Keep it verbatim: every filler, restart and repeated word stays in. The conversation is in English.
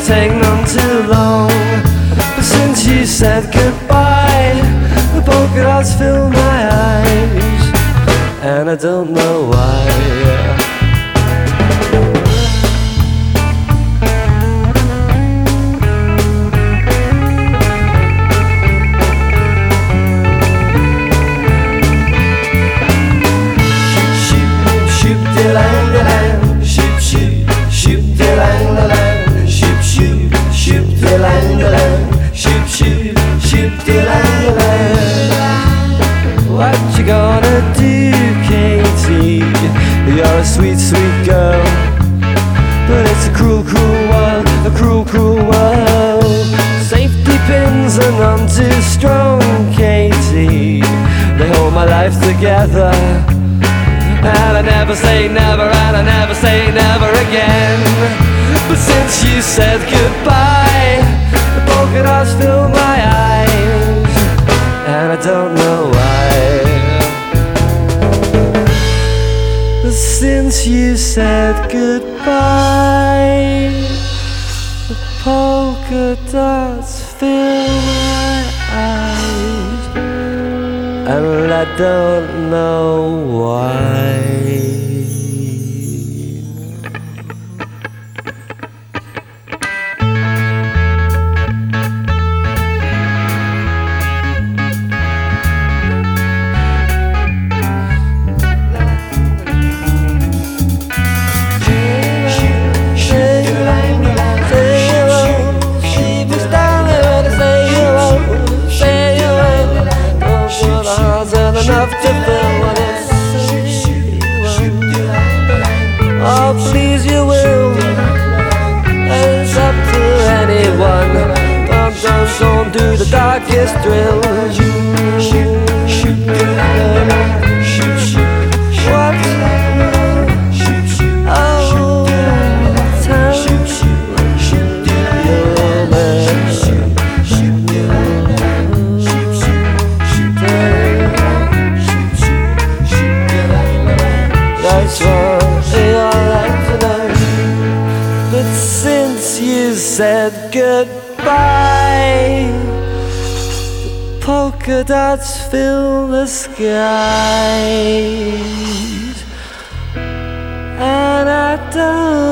take none too long. But since you said goodbye, the polka dots fill my eyes, and I don't know why. What you gonna do, Katie? You're a sweet, sweet girl, but it's a cruel, cruel world, a cruel, cruel world. Safety pins are none too strong, Katie. They hold my life together, and I never say never, and I never say never again. But since you said goodbye, the polka dots fill my eyes, and I don't know why. But since you said goodbye, the polka dots fill my eyes, and I don't know why. Enough to fill what it's oh, please you will. It's up to anyone. Don't, don't, don't do the darkest drill. What? Oh, tell That's what you're like today. But since you said goodbye, the polka dots fill the skies, and I don't